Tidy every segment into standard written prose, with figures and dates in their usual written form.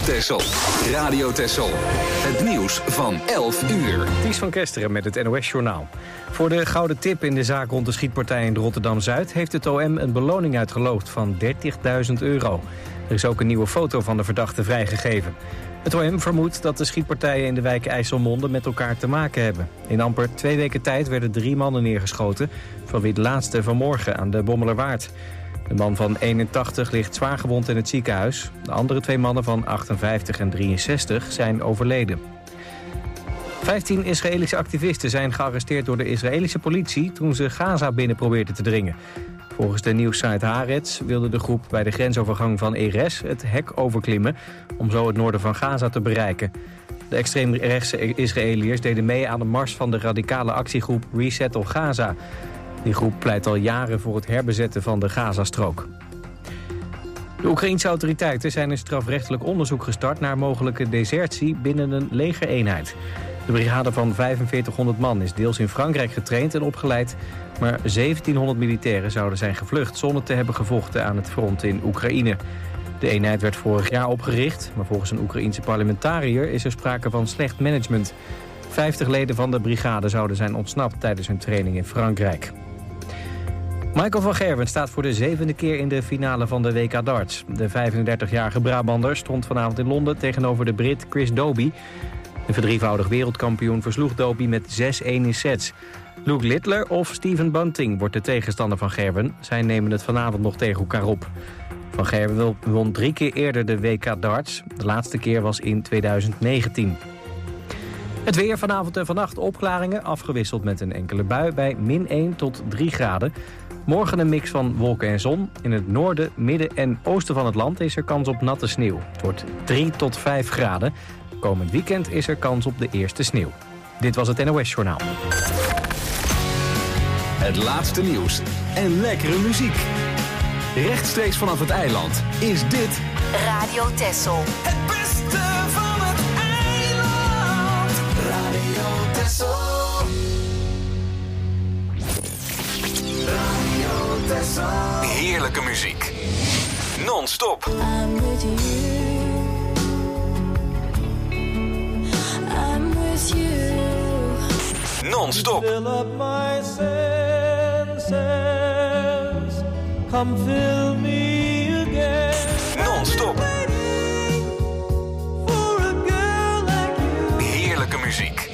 Texel. Radio Texel. Het nieuws van 11 uur. Ties van Kesteren met het NOS-journaal. Voor de gouden tip in de zaak rond de schietpartij in Rotterdam-Zuid... heeft het OM een beloning uitgeloofd van €30.000. Er is ook een nieuwe foto van de verdachte vrijgegeven. Het OM vermoedt dat de schietpartijen in de wijk IJsselmonde met elkaar te maken hebben. In amper 2 weken tijd werden 3 mannen neergeschoten... van wie de laatste vanmorgen aan de Bommelerwaard. De man van 81 ligt zwaargewond in het ziekenhuis. De andere 2 mannen van 58 en 63 zijn overleden. 15 Israëlische activisten zijn gearresteerd door de Israëlische politie... toen ze Gaza binnen probeerden te dringen. Volgens de nieuwssite Haaretz wilde de groep bij de grensovergang van Erez het hek overklimmen... om zo het noorden van Gaza te bereiken. De extreemrechtse Israëliërs deden mee aan de mars van de radicale actiegroep Resettle Gaza. Die groep pleit al jaren voor het herbezetten van de Gazastrook. De Oekraïense autoriteiten zijn een strafrechtelijk onderzoek gestart... naar mogelijke desertie binnen een legereenheid. De brigade van 4500 man is deels in Frankrijk getraind en opgeleid... maar 1700 militairen zouden zijn gevlucht... zonder te hebben gevochten aan het front in Oekraïne. De eenheid werd vorig jaar opgericht... maar volgens een Oekraïense parlementariër is er sprake van slecht management. 50 leden van de brigade zouden zijn ontsnapt tijdens hun training in Frankrijk. Michael van Gerwen staat voor de 7e keer in de finale van de WK Darts. De 35-jarige Brabander stond vanavond in Londen tegenover de Brit Chris Dobey. De verdrievoudig wereldkampioen versloeg Dobey met 6-1 in sets. Luke Littler of Stephen Bunting wordt de tegenstander van Gerwen. Zij nemen het vanavond nog tegen elkaar op. Van Gerwen won 3 keer eerder de WK Darts. De laatste keer was in 2019. Het weer vanavond en vannacht opklaringen, afgewisseld met een enkele bui bij -1 tot 3 graden. Morgen een mix van wolken en zon. In het noorden, midden en oosten van het land is er kans op natte sneeuw. Het wordt 3 tot 5 graden. Komend weekend is er kans op de eerste sneeuw. Dit was het NOS Journaal. Het laatste nieuws en lekkere muziek. Rechtstreeks vanaf het eiland is dit... Radio Texel. Het beste van het eiland. Radio Texel. Radio Texel. Heerlijke muziek. Non-stop. I'm with you. I'm with you. Non-stop. Fill up my senses. Come fill me again. Non-stop. Waiting for a girl like you. Heerlijke muziek.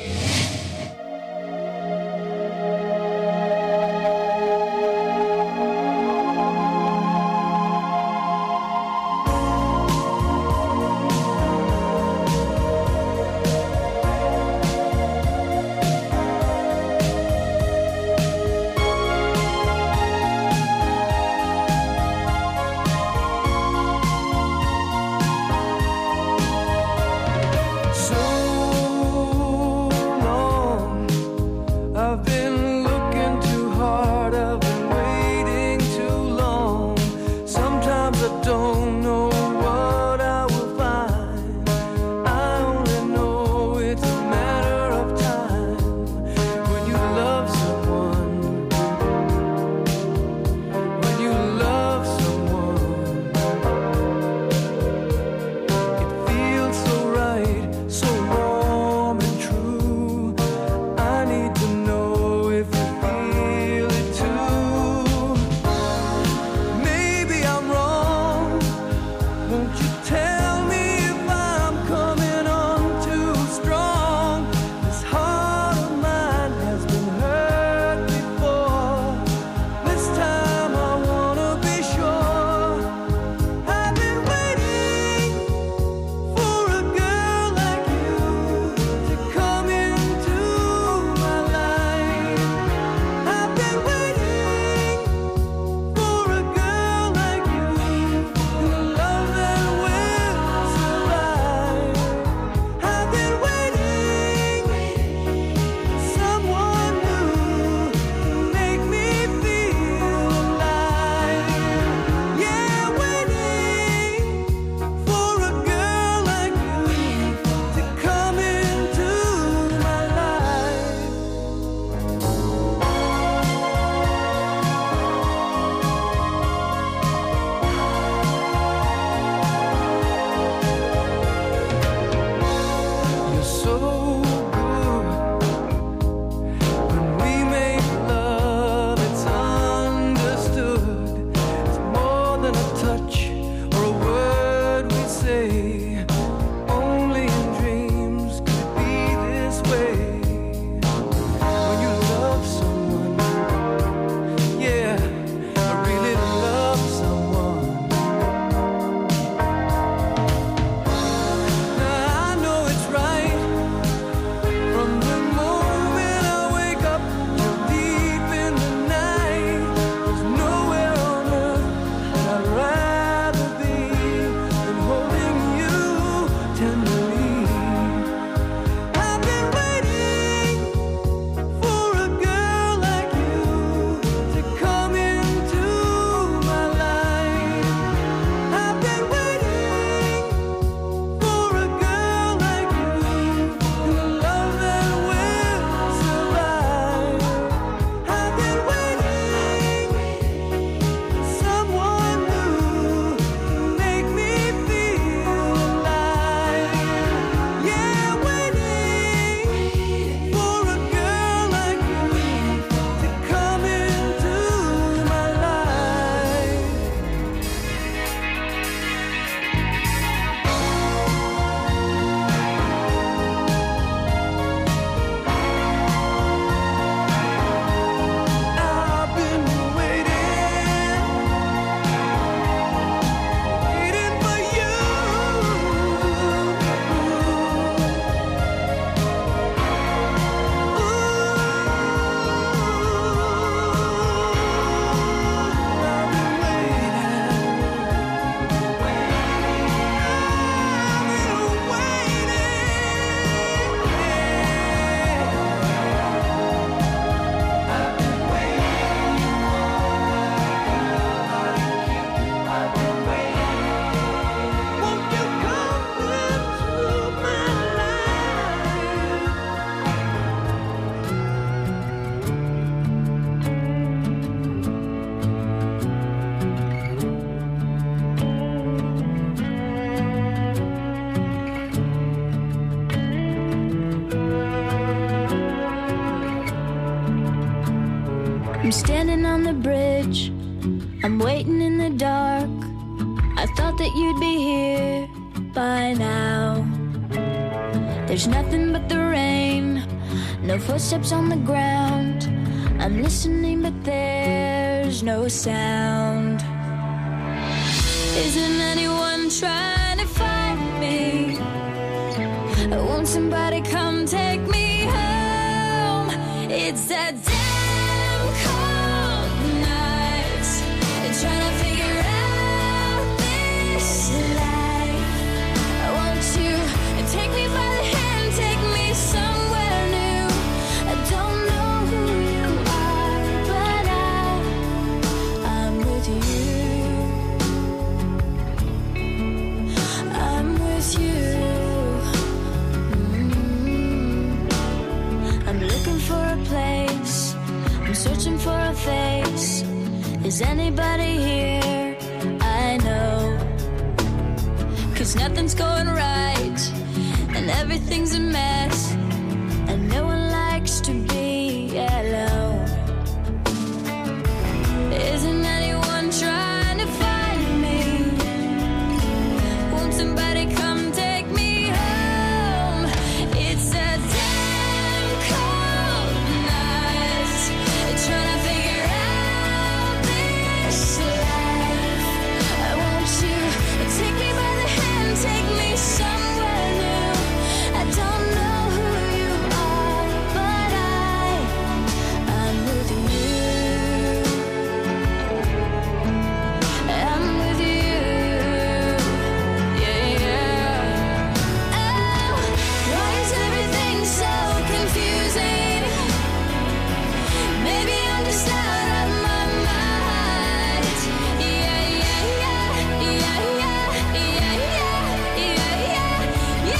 I'm standing on the bridge, I'm waiting in the dark. I thought that you'd be here by now. There's nothing but the rain, no footsteps on the ground. I'm listening but there's no sound. Isn't anyone trying to find me? Won't somebody come take me home? It's that damn cold night, trying to figure out this life. Won't you take me by the hand, take me somewhere new? I don't know who you are, but I'm with you. I'm with you. I'm looking for a place, I'm searching for a face. Is anybody here? I know, 'cause nothing's going right and everything's a mess, and no one likes to be alone. Isn't anyone trying to find me? Won't somebody come take me home? It's a damn cold night, trying to figure out this life. Won't you take me by the hand, take me somewhere new? I don't know who you are, but I'm with you. I'm with you. Yeah, yeah. Oh, why is everything so confusing? Maybe I'm just out of my mind. Yeah, yeah, yeah, yeah, yeah, yeah, yeah, yeah,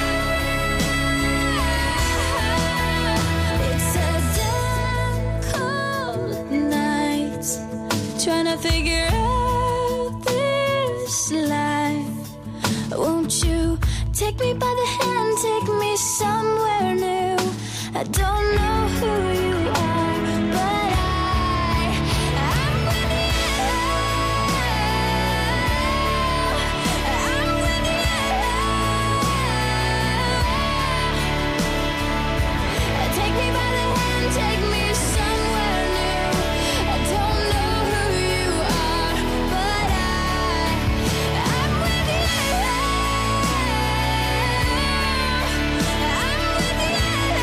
yeah. It's a damn cold night, trying to figure out this life. Won't you take me by the hand, take me somewhere new? I don't know who you are, but I'm with you. I'm with you. Take me by the hand, take me somewhere new. I don't know who you are, but I'm with you. I'm with you.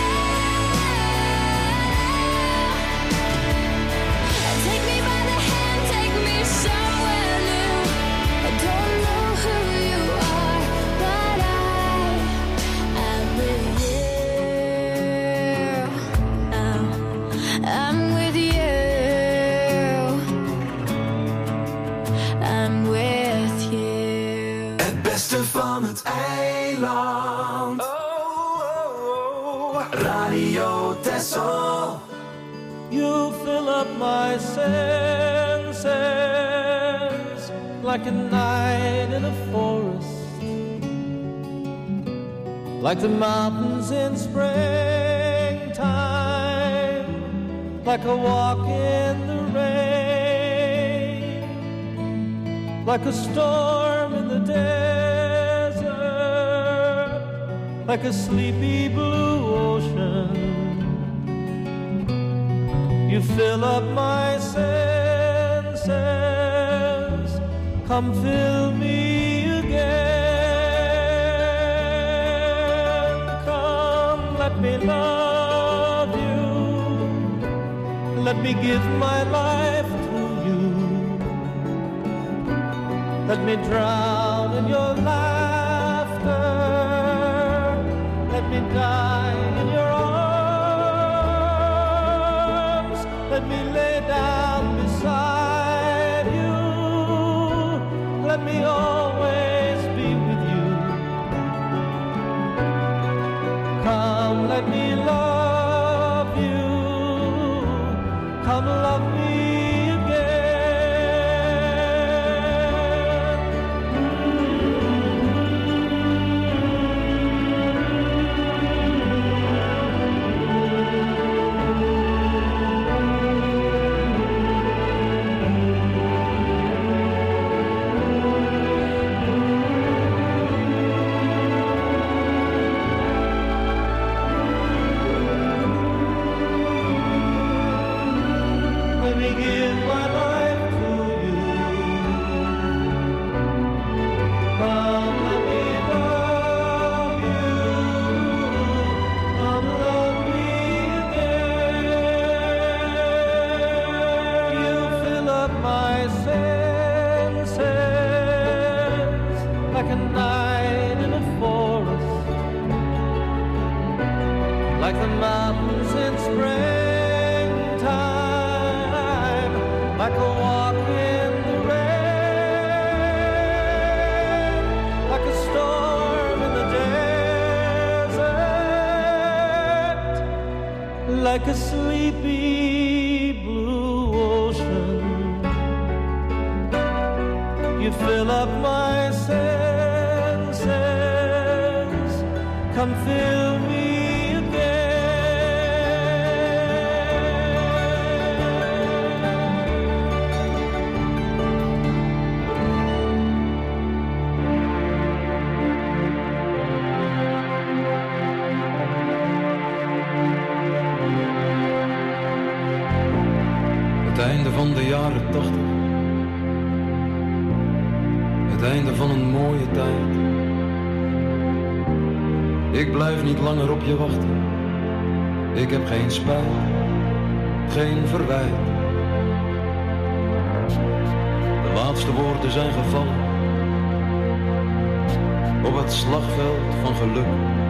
Take me by the hand, take me somewhere new. I don't know who you are, but I'm with you. I'm with you. I'm with you. Het beste van het eiland. Radio Texel. You fill up my senses like a night in a forest, like the mountains in springtime, like a walk in the rain, like a storm in the desert, like a sleepy blue ocean. You fill up my senses, come fill me again. Come, let me love you, let me give my life to you. Let me drown in your laughter, let me die in your arms, let me lay down beside you, let me always be with you. Come, let me love you, come love me again. like the mountains in springtime, like a walk in the rain, like a storm in the desert, like a sleepy blue ocean. You fill up my senses, come fill me van de jaren 80. Het einde van een mooie tijd. Ik blijf niet langer op je wachten. Ik heb geen spijt, geen verwijt. De laatste woorden zijn gevallen op het slagveld van geluk.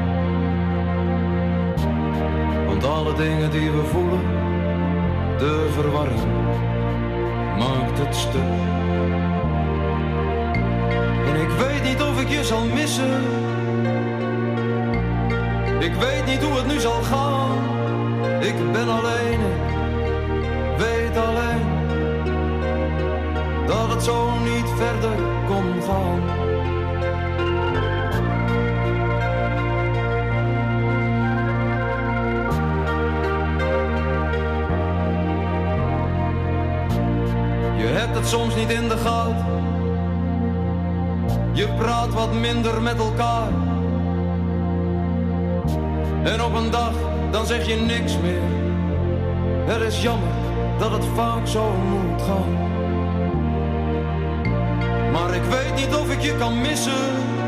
Want alle dingen die we voelen, de verwarring maakt het stuk. En ik weet niet of ik je zal missen. Ik weet niet hoe het nu zal gaan. Ik ben alleen, weet alleen dat het zo niet verder kon gaan. Je hebt het soms niet in de gaten. Je praat wat minder met elkaar. En op een dag, dan zeg je niks meer. Het is jammer dat het vaak zo moet gaan. Maar ik weet niet of ik je kan missen.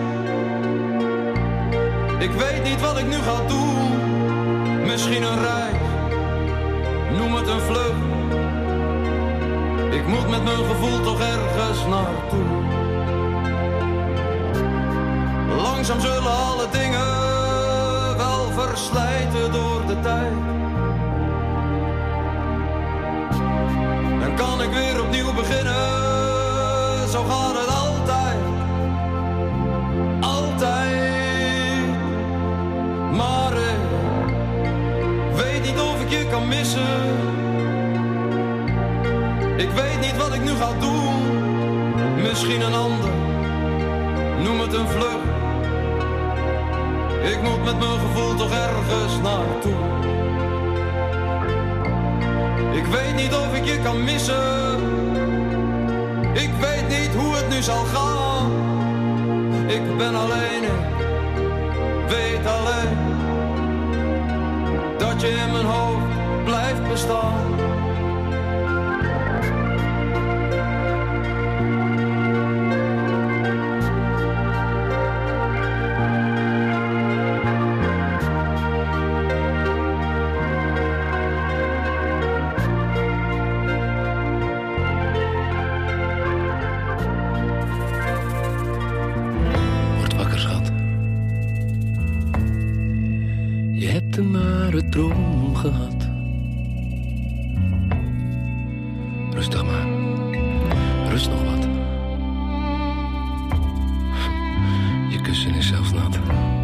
Ik weet niet wat ik nu ga doen. Misschien een reis, noem het een vlucht. Ik moet met mijn gevoel toch ergens naartoe. Langzaam zullen alle dingen wel verslijten door de tijd. En kan ik weer opnieuw beginnen, zo gaat het altijd. Altijd. Maar ik weet niet of ik je kan missen. Ik weet niet wat ik nu ga doen. Misschien een ander, noem het een vlucht. Ik moet met mijn gevoel toch ergens naartoe. Ik weet niet of ik je kan missen. Ik weet niet hoe het nu zal gaan. Ik ben alleen, weet alleen dat je in mijn hoofd blijft bestaan. Droom gehad. Rustig maar, rust nog wat. Je kussen is zelfs nat.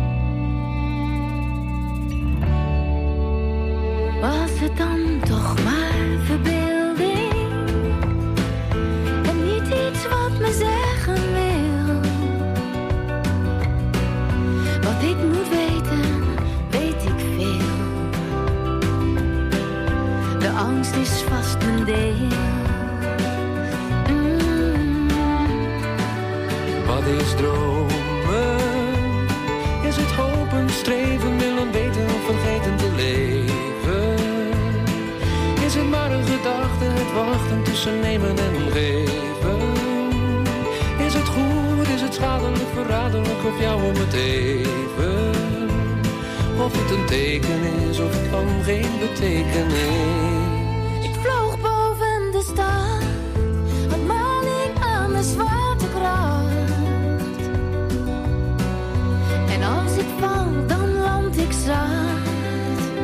Was het dan toch maar verbeelding? En niet iets wat me zeggen wil. Wat ik moet weten, weet ik veel. De angst is vast mijn deel. Wat is dromen? Is het hopen, streven, willen weten, vergeten te leven? Is het maar een gedachte, het wachten tussen nemen en geven? Is het goed, is het schadelijk, verraderlijk of jou om het even? Of het een teken is of van geen betekenis. Ik vloog boven de stad, een maling aan de zwaartekracht. En als ik val, dan land ik zacht.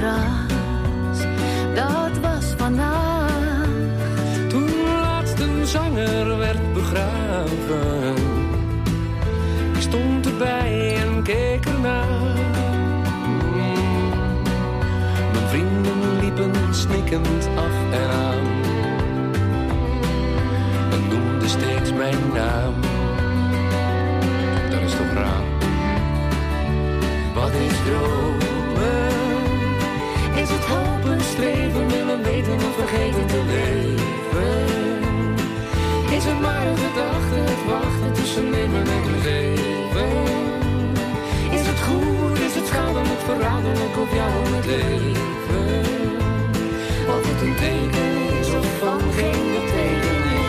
gras, dat was vandaag. Toen laatst een zanger werd begraven, ik stond erbij en keek ernaar. Mijn vrienden liepen snikkend af en aan en noemden steeds mijn naam. Dat is toch raar. Wat is dromen? Is het hopen, streven, willen weten of vergeten te leven? Is het maar een gedachte, het wachten tussen nemen en geven? Is het goed, is het schadelijk, verraderlijk of jou om het leven? Of het een teken is of van geen betekenis?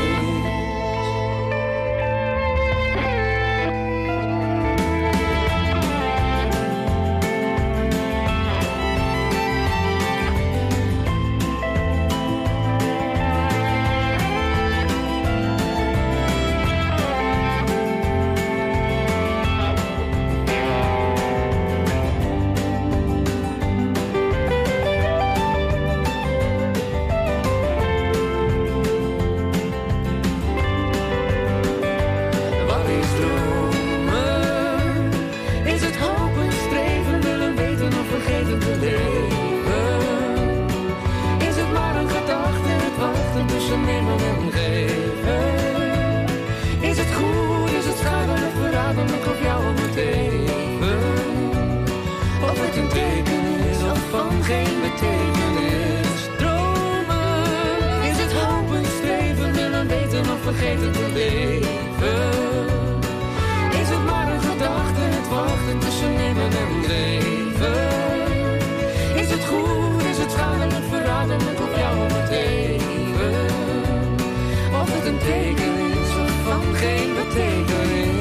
Vergeten te leven. Is het maar een gedachte, het wachten tussen nemen en geven? Is het goed, is het schadelijk, verraderlijk op jou om het even? Of het een teken is of van geen betekenis?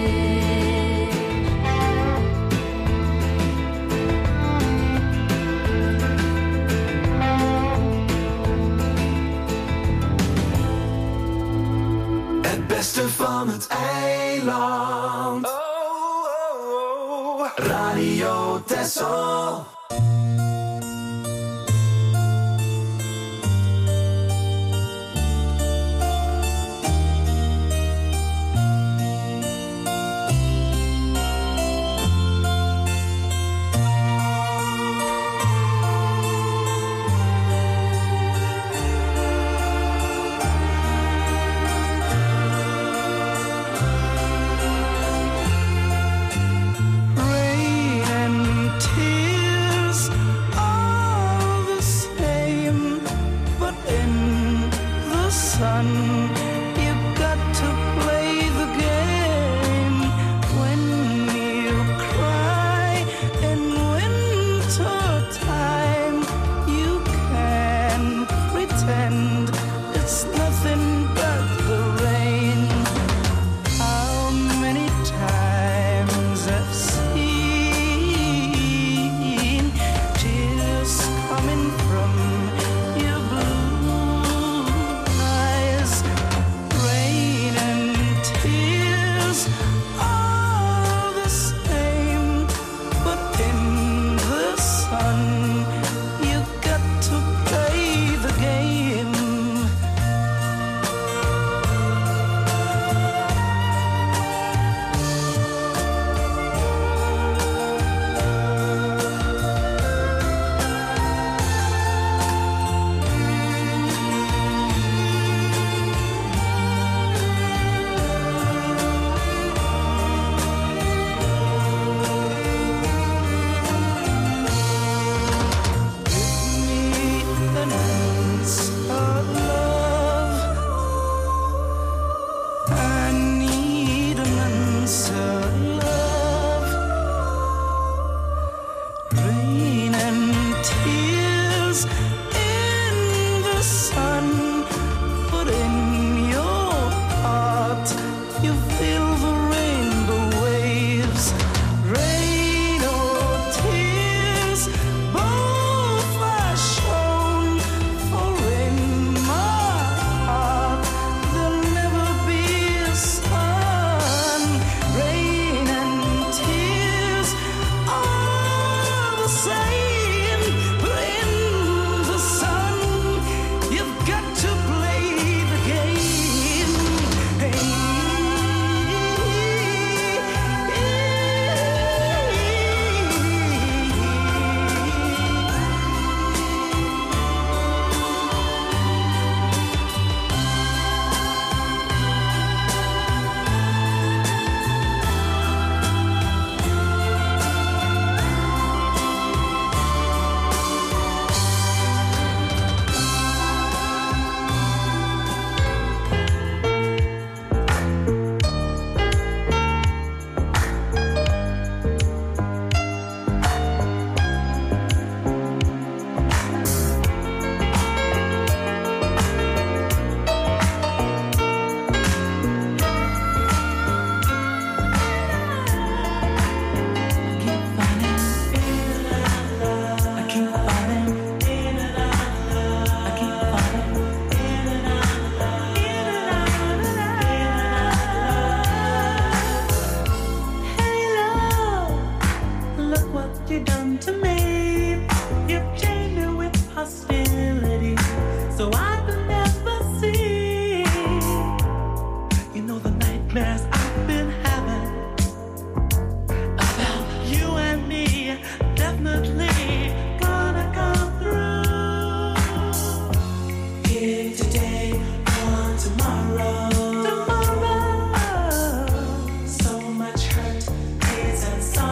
Beste van het eiland. Oh, oh, oh. Radio Texel. Rain and tears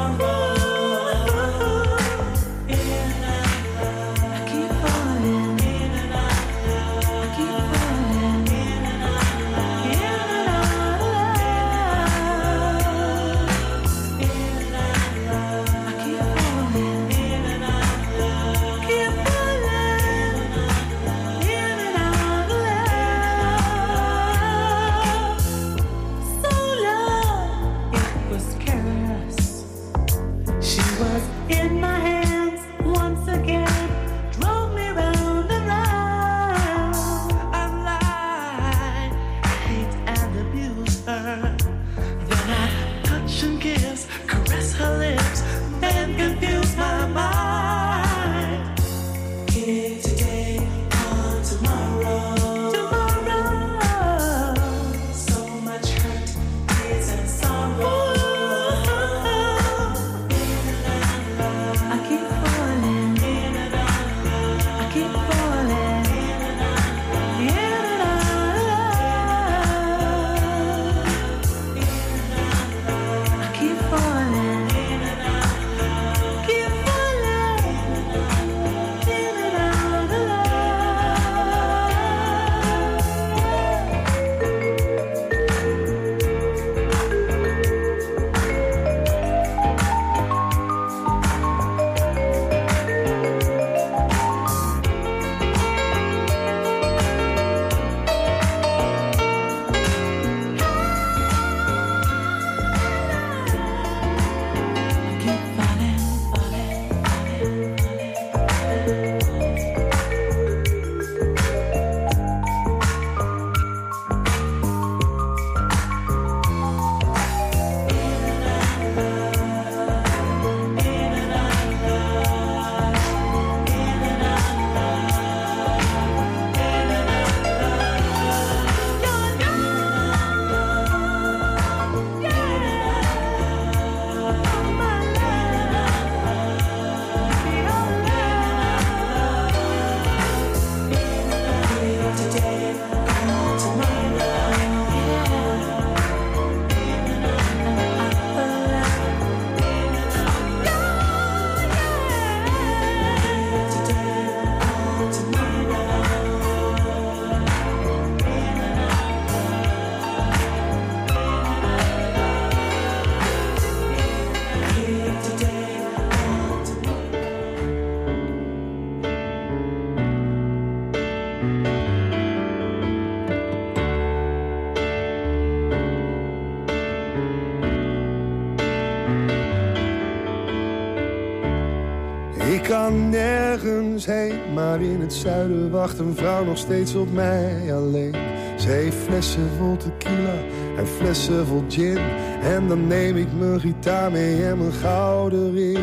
kan nergens heen, maar in het zuiden wacht een vrouw nog steeds op mij alleen. Ze heeft flessen vol tequila en flessen vol gin. En dan neem ik mijn gitaar mee en mijn gouden ring.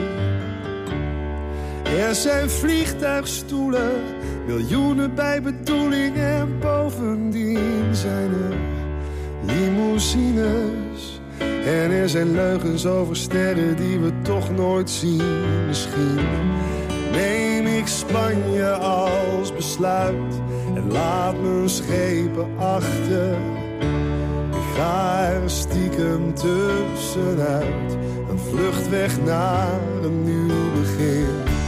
Er zijn vliegtuigstoelen, miljoenen bij bedoeling. En bovendien zijn er limousines. En er zijn leugens over sterren die we toch nooit zien. Misschien neem ik Spanje als besluit en laat mijn schepen achter. Ik ga er stiekem tussenuit, een vlucht weg naar een nieuw begin.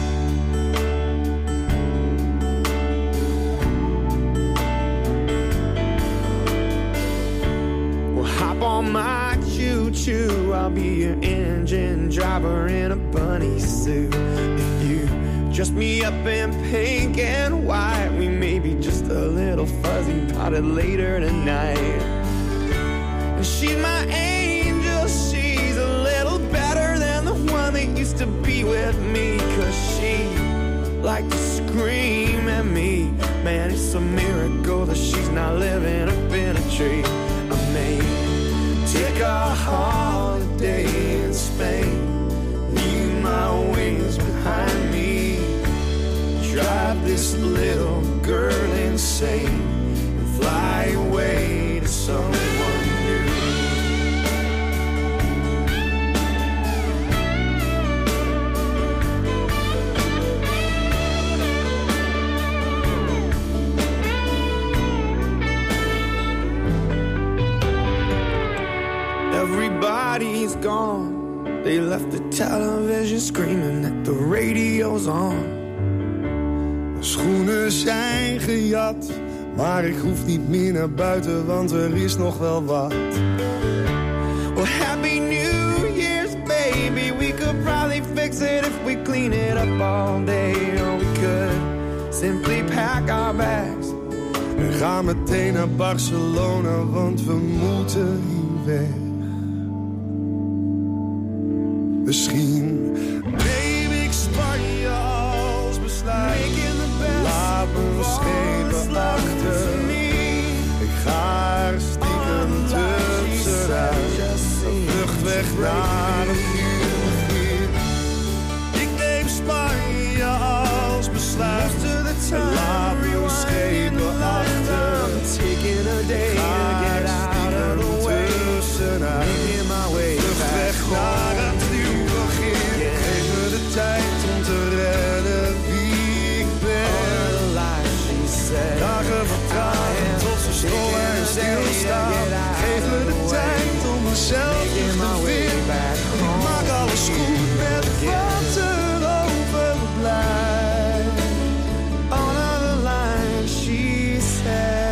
Well, hop on my choo-choo, I'll be your engine driver in a bunny suit. If you dress me up in pink and white, we may be just a little fuzzy about it later tonight. And she's my angel, she's a little better than the one that used to be with me. 'Cause she liked to scream at me. Man, it's a miracle that she's not living up in a tree. I may take a holiday in Spain, leave my wings behind me, drive this little girl insane, and fly away to someone new. Everybody's gone, They left the television screaming that the radio's on. Mijn schoenen zijn gejat, maar ik hoef niet meer naar buiten, want er is nog wel wat. Well, Happy New Year's, baby. We could probably fix it if we clean it up all day. Or we could simply pack our bags en ga meteen naar Barcelona, want we moeten hier weg. Misschien neem ik Spanje als besluit. Laat me schepen achter. Ik ga er stiekem tussenuit. Een vlucht weg naar een nieuw begin. Ik neem Spanje als besluit. Laat me schepen achter. Ik ga er stiekem tussenuit. Vlucht weg naar een nieuw begin. Geef me de tijd om te redden wie ik ben. Dagen vertragen tot ze stollen en stilstaan. Geef me de tijd om mezelf terug te vinden. Ik maak alles goed met wat er overblijft. On the line, she said.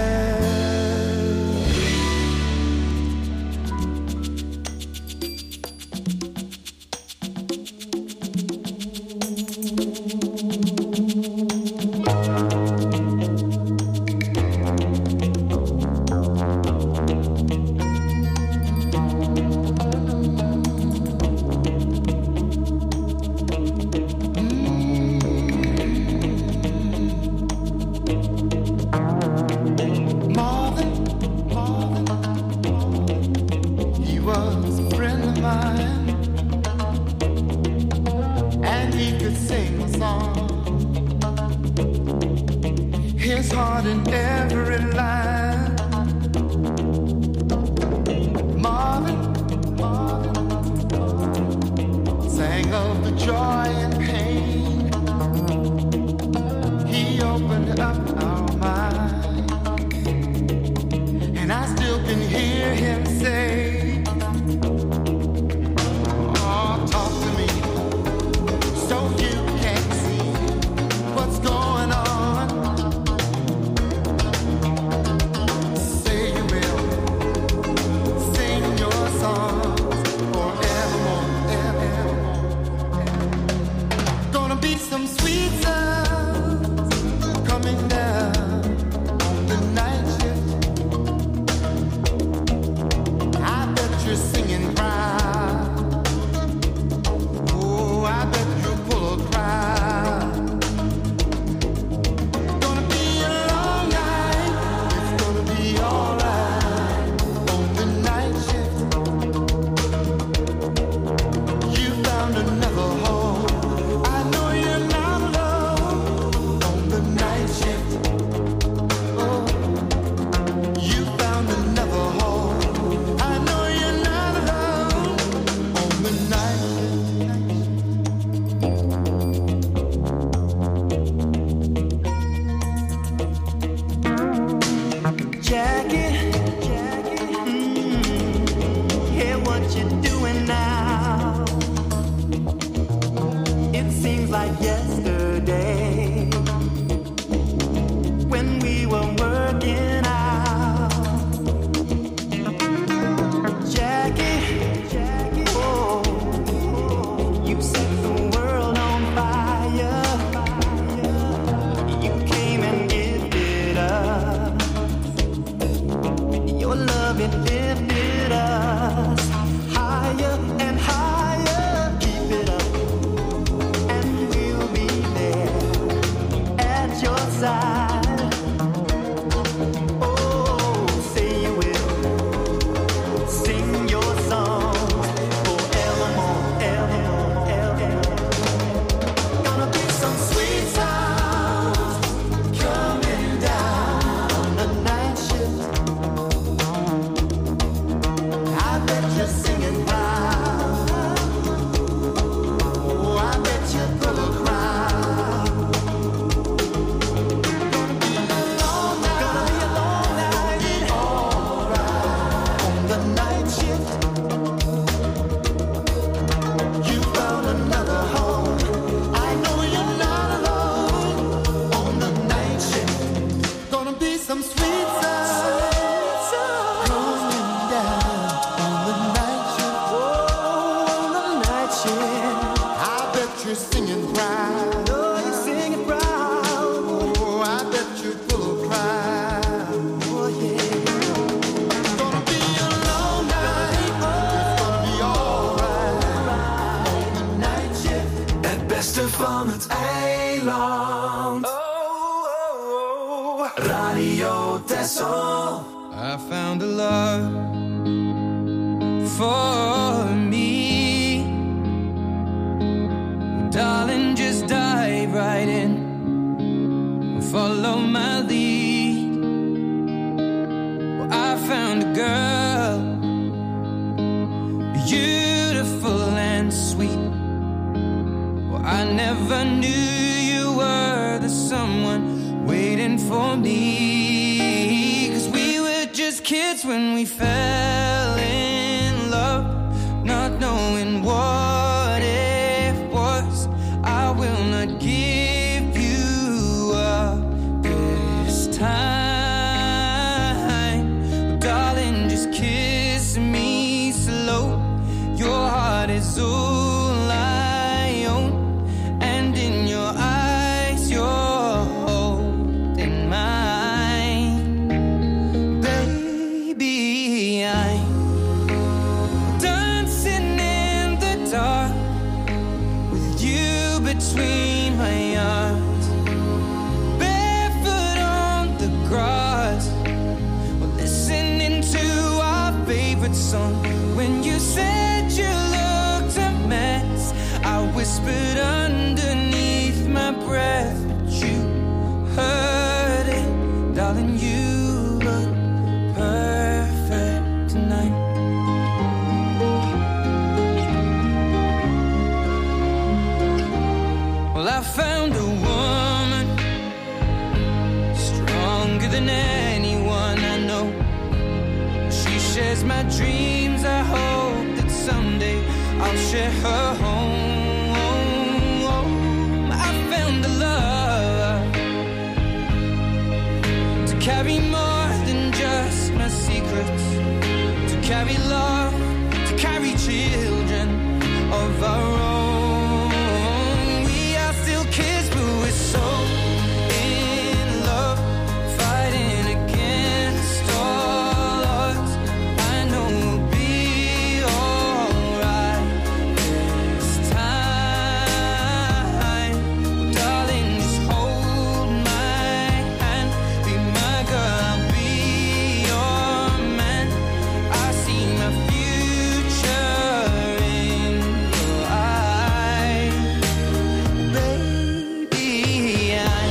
liefde van het eiland. Radio Texel. I found a love for me. Darling, just dive right in. Follow my lead. Well, I found a girl, beautiful and sweet. Well, I never knew you were the someone waiting for me. 'Cause we were just kids when we fell in love, not knowing what it was. I will not give you up this time. Darling, just kiss me slow. Your heart is all I own, and in your eyes you're holding mine. Baby, I'm dancing in the dark with you between my arms, barefoot on the grass, listening to our favorite song. When you said you looked a mess, I whispered underneath my breath, but you heard it. Darling, you look perfect tonight. Well, I found a woman stronger than anyone I know. She shares my dreams. I hope that someday I'll share her home. I found a love to carry more than just my secrets, to carry love, to carry children of our own. We are still kids, but we're so in love, fighting against all odds. I know we'll be alright this time. Darling, just hold my hand, be my girl, I'll be your man. I see my future in your eyes. Baby, I'm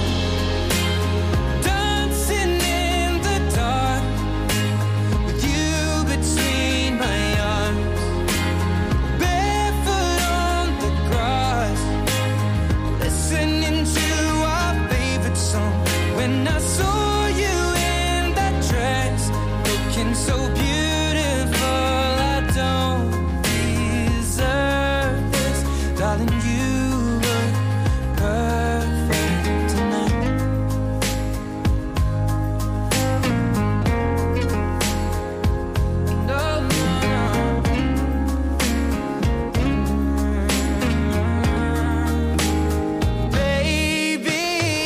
dancing in the dark with you between my arms, barefoot on the grass, listening to our favorite song. When I saw you in that dress, looking so beautiful, I don't deserve this. Darling, you look perfect tonight. No, no, baby,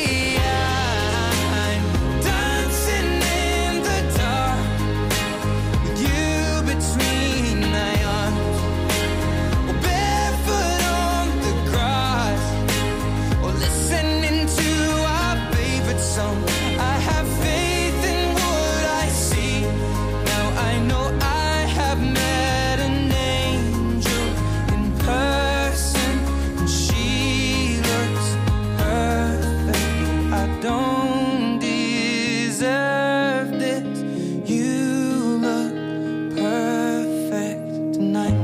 I'm dancing in the dark with you between my arms, barefoot on the grass, or listening to our favorite song. I have faith in what I see. Now I know I have met an angel in person, and she looks perfect. I don't deserve this. You look perfect tonight.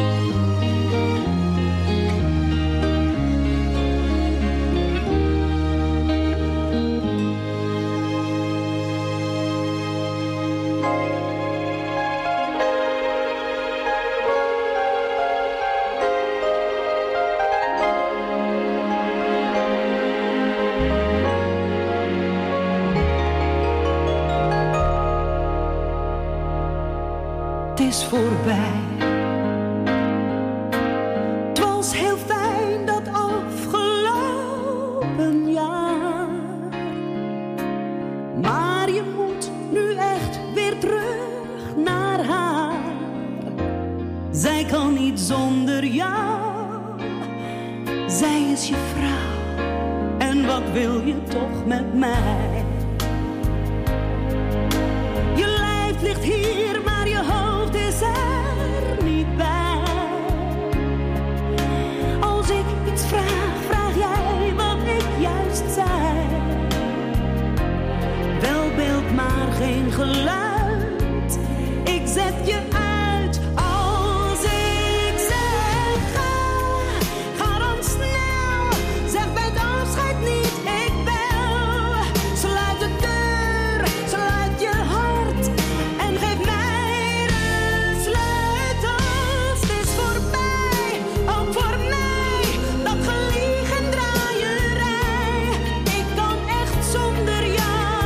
Het is voorbij. Het was heel fijn dat afgelopen jaar. Maar je moet nu echt weer terug naar haar. Zij kan niet zonder jou. Zij is je vrouw. En wat wil je toch met mij? Je lijf ligt hier, maar je hoofd is er niet bij. Als ik iets vraag, vraag jij wat ik juist zei. Wel beeld, maar geen geluid. Ik zet je uit als ik zeg ga dan snel. Zeg bij het afscheid niet, ik bel. Sluit de deur, sluit je hart en geef mij de sleutels. Het is voorbij, ook voor mij, dat geliegen draaierij. Ik kan echt zonder jou.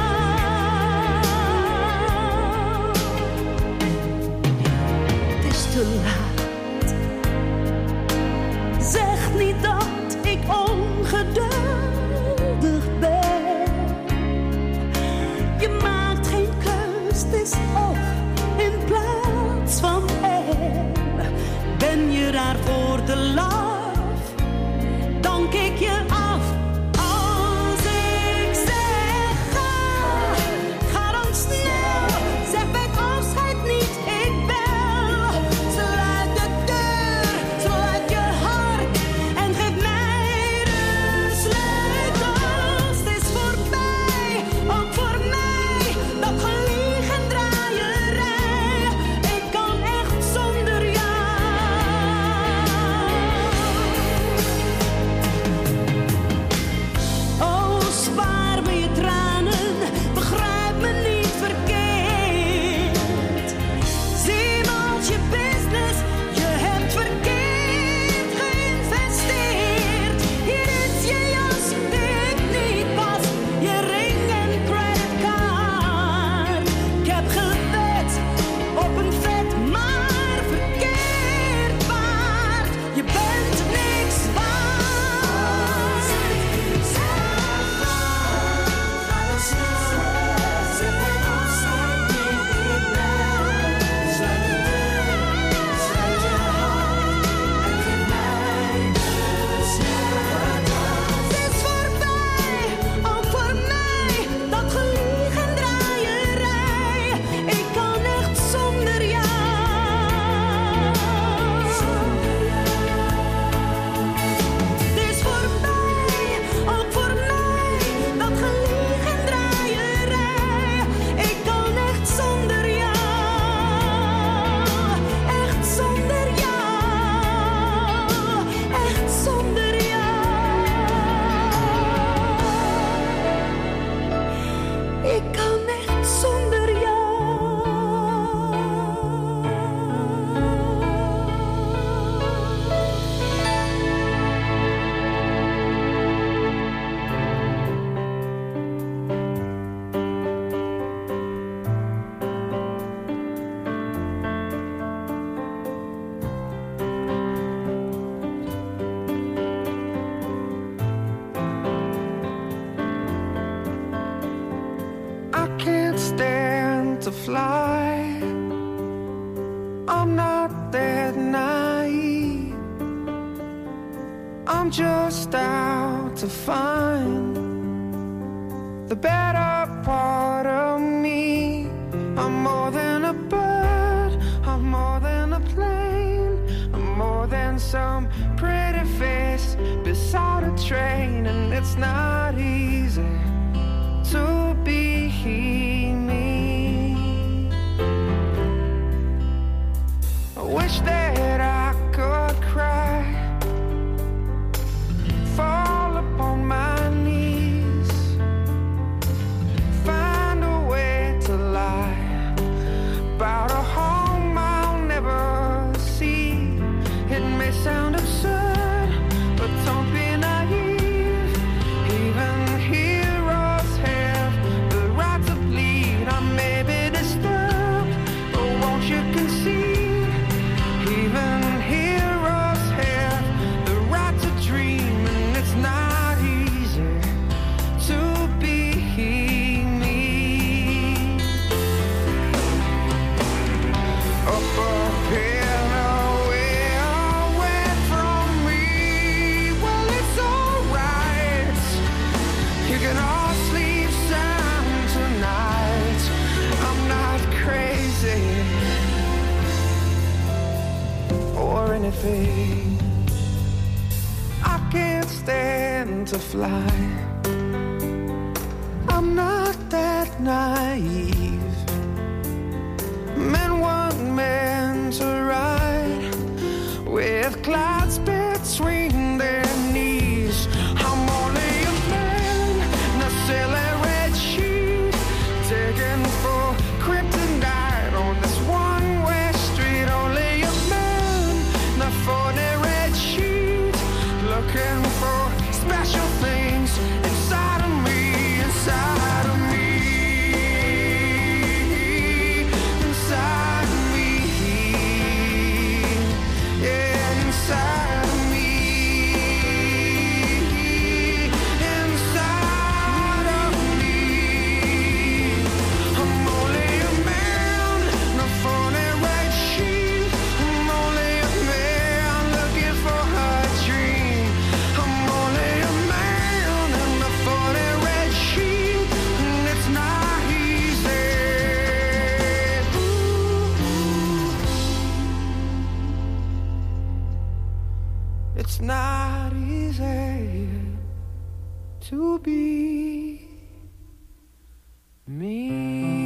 Het is te laat. Zeg niet dat ik ongeduldig ben. Je maakt geen keus, het is of in plaats van en. Ben je daarvoor te laf, dan kik je af. Als ik zeg ga dan snel. Zeg bij het afscheid niet, ik bel. Sluit de deur, sluit je hart en geef mij de sleutels. Het is voorbij, ook voor mij, dat geliegen draaierij. Ik kan echt zonder jou. Oh, spaar me je tranen, begrijp me niet verkeerd. Zie me als je business, je hebt verkeerd geïnvesteerd. Hier is je jas die ik niet pas, je ring en creditcard. Ik heb gewet op een vet, maar verkeerd paard. Je bent niks waard. Het is voorbij, ook voor mij, dat geliegen draaierij. Ik kan echt zonder jou. Het is voorbij, ook voor mij, dat geliegen draaierij. Ik kan echt zonder jou. Echt zonder jou. Echt zonder jou. Ik kan echt zonder jou. I can't stand to fly. I'm not that naive. I'm just out to find the better part of me. I'm more than a bird, I'm more than a plane, I'm more than some pretty face beside a train. And it's not easy to be me. I wish that I could cry, fall upon my knees, find a way to lie about a home I'll never see. It may sound absurd, but don't be naive. Even space. I can't stand to fly. I'm not that naive. Men want men to ride with clouds between their knees. I'm only a man in a silly red sheet, taken for kryptonite on this one-way street. Only a man in a phony red sheet, looking for special things inside of me, inside of me, inside of me, yeah, inside of me, inside of me. I'm only a man in a phony red sheet. I'm only a man looking for a dream. I'm only a man in a phony red sheet, and it's not easy. It's not easy to be me.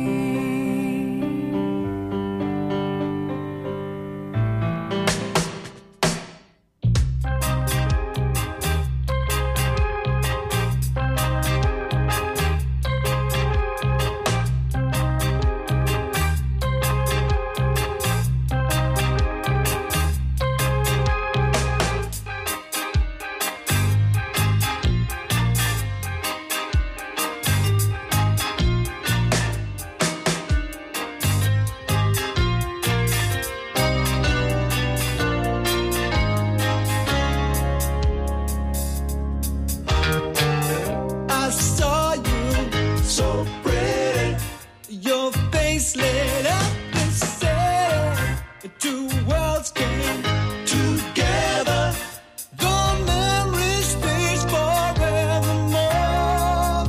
I saw you, so pretty. Your face lit up and said, two worlds came together. The memory stays forevermore.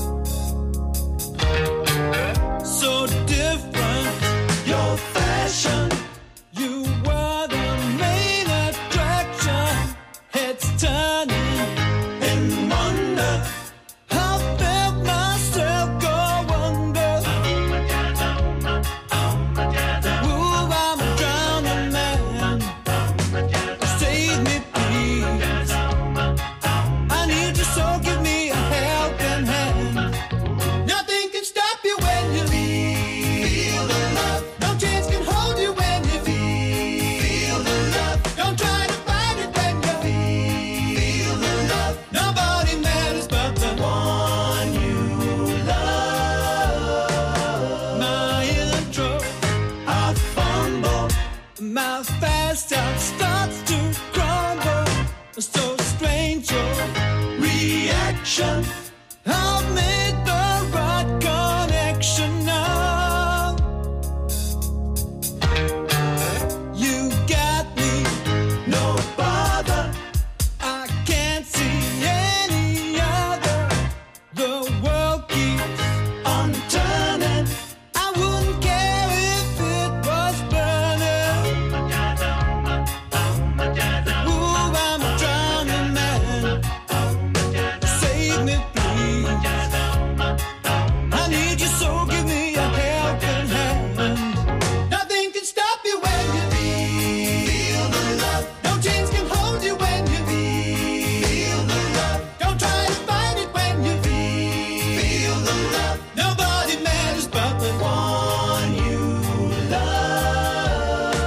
So different, your fashion. You were the main attraction. Heads turning in wonder. I felt myself go under. Ooh, I'm a drowning man. Save me, please. I need you, so give me a helping hand. Nothing can stop you when you feel the love. No chains can hold you when you feel the love. Don't try to fight it when you feel the love. Nobody matters but the one you love. My intro, I fumble. My fast out starts to crumble. So strange your reaction. I've made the right connection now. You got me, no bother. I can't see any other. The world keeps on turning. I wouldn't care if it was burning. Ooh, I'm a drowning man. Save me, please. I need you, so give me a helping hand. Nothing can stop you when you feel the love. No chains can hold you when you feel the love. Don't try to fight it when you feel the love. Nobody matters but the one you love.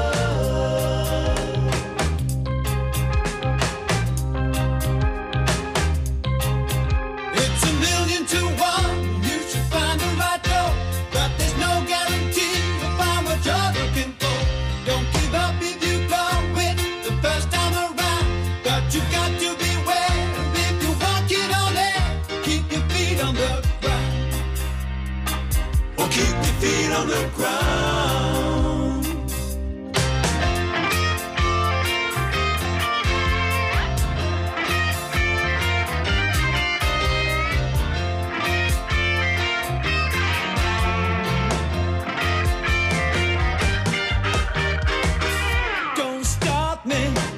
It's 1,000,000 to 1. You should find the right door, but there's no guarantee you'll find what you're looking for. Don't give up if you go it the first time around, but you got to beware. If you walk it on air, keep your feet on the ground. Oh, keep your feet on the ground. Don't stop me.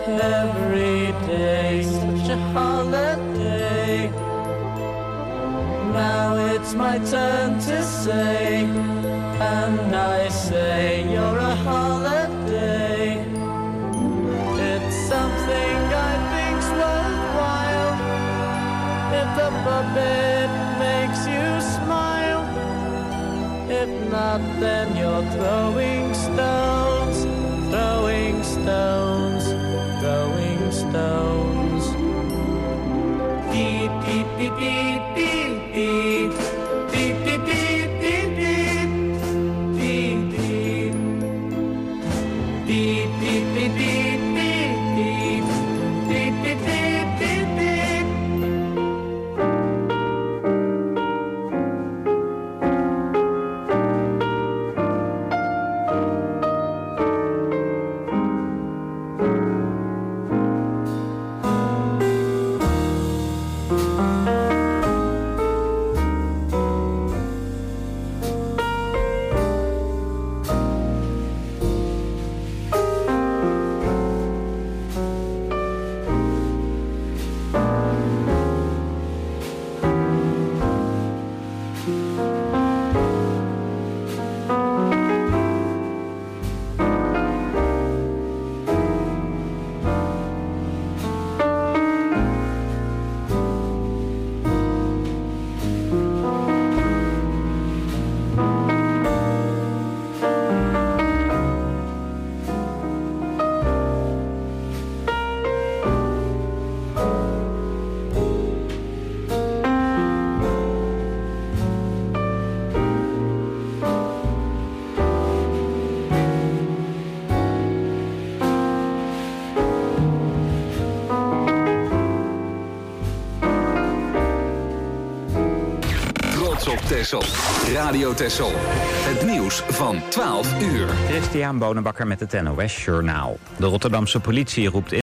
Every day, such a holiday. Now it's my turn to say, and I say you're a holiday. It's something I think's worthwhile. If the puppet makes you smile, if not, then you're throwing stones, throwing stones, throwing stones. Beep, beep, beep, beep, beep, beep. Beep, beep, beep, beep, beep. Beep, beep. Beep, beep, beep, beep, beep, beep. Beep, beep, beep, beep, beep. Texel. Radio Texel. Het nieuws van 12 uur. Christian Bonenbakker met het NOS Journaal. De Rotterdamse politie roept